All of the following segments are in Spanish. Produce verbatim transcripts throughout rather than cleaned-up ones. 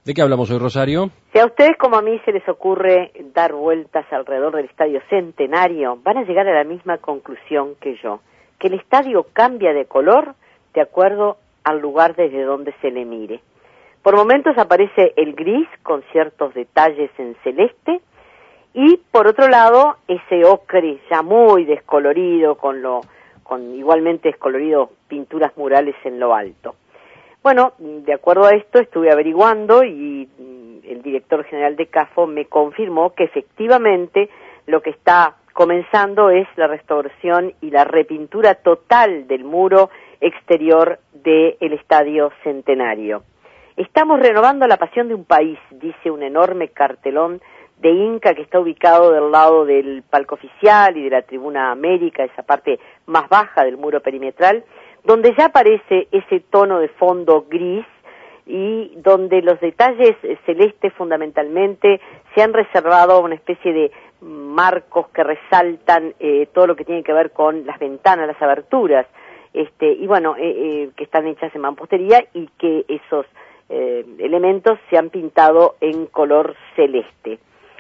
¿De qué hablamos hoy, Rosario? Si a ustedes como a mí se les ocurre dar vueltas alrededor del Estadio Centenario, van a llegar a la misma conclusión que yo, que el estadio cambia de color de acuerdo al lugar desde donde se le mire. Por momentos aparece el gris con ciertos detalles en celeste y por otro lado ese ocre ya muy descolorido con lo con igualmente descolorido pinturas murales en lo alto. Bueno, de acuerdo a esto estuve averiguando y el director general de CAFO me confirmó que efectivamente lo que está comenzando es la restauración y la repintura total del muro exterior del Estadio Centenario. Estamos renovando la pasión de un país, dice un enorme cartelón de Inca que está ubicado del lado del palco oficial y de la Tribuna América, esa parte más baja del muro perimetral, donde ya aparece ese tono de fondo gris y donde los detalles celestes fundamentalmente se han reservado a una especie de marcos que resaltan eh, todo lo que tiene que ver con las ventanas, las aberturas, este, y bueno, eh, eh, que están hechas en mampostería y que esos eh, elementos se han pintado en color celeste.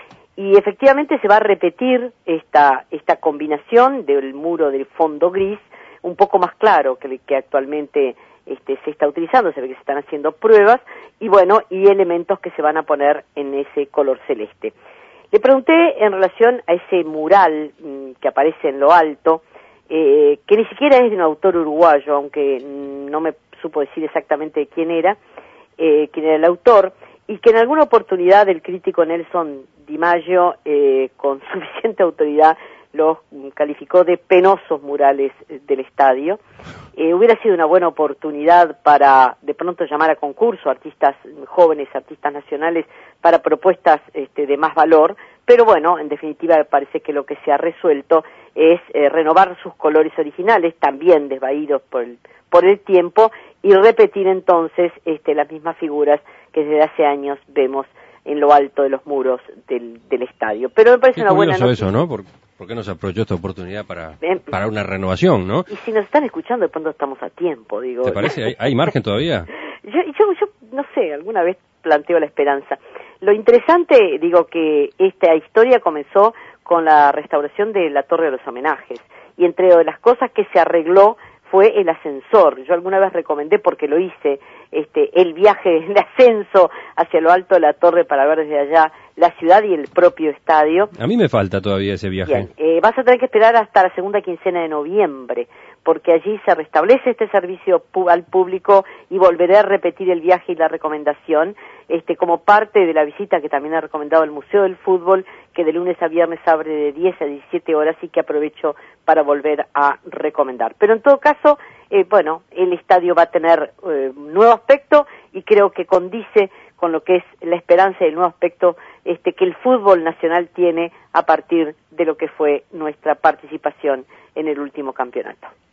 Y efectivamente se va a repetir esta, esta combinación del muro del fondo gris, un poco más claro que el que actualmente este, se está utilizando, se ve que se están haciendo pruebas, y bueno, y elementos que se van a poner en ese color celeste. Le pregunté en relación a ese mural mmm, que aparece en lo alto, eh, que ni siquiera es de un autor uruguayo, aunque no me supo decir exactamente de quién era, eh, quién era el autor, y que en alguna oportunidad el crítico Nelson Di Maggio, eh, con suficiente autoridad, los calificó de penosos murales del estadio. Eh, hubiera sido una buena oportunidad para de pronto llamar a concurso artistas jóvenes, artistas nacionales, para propuestas este, de más valor, pero bueno, en definitiva parece que lo que se ha resuelto es eh, renovar sus colores originales, también desvaídos por el, por el tiempo, y repetir entonces este, las mismas figuras que desde hace años vemos en lo alto de los muros del, del estadio. Pero me parece Qué una buena noticia. Eso, ¿no? Por, ¿Por qué no se aprovechó esta oportunidad para, eh, para una renovación, no? Y si nos están escuchando, de pronto estamos a tiempo, digo. ¿Te parece? ¿Hay, hay margen todavía? yo, yo, yo, no sé, alguna vez planteo la esperanza. Lo interesante, digo, que esta historia comenzó con la restauración de la Torre de los Homenajes. Y entre las cosas que se arregló fue el ascensor. Yo alguna vez recomendé, porque lo hice, este, el viaje, el ascenso hacia lo alto de la torre para ver desde allá la ciudad y el propio estadio. A mí me falta todavía ese viaje. Bien, eh, vas a tener que esperar hasta la segunda quincena de noviembre, porque allí se restablece este servicio pu- al público y volveré a repetir el viaje y la recomendación, este, como parte de la visita que también ha recomendado el Museo del Fútbol, que de lunes a viernes abre de diez a diecisiete horas y que aprovecho para volver a recomendar. Pero en todo caso, eh, bueno, el estadio va a tener eh, nuevo aspecto y creo que condice con lo que es la esperanza y el nuevo aspecto este, que el fútbol nacional tiene a partir de lo que fue nuestra participación en el último campeonato.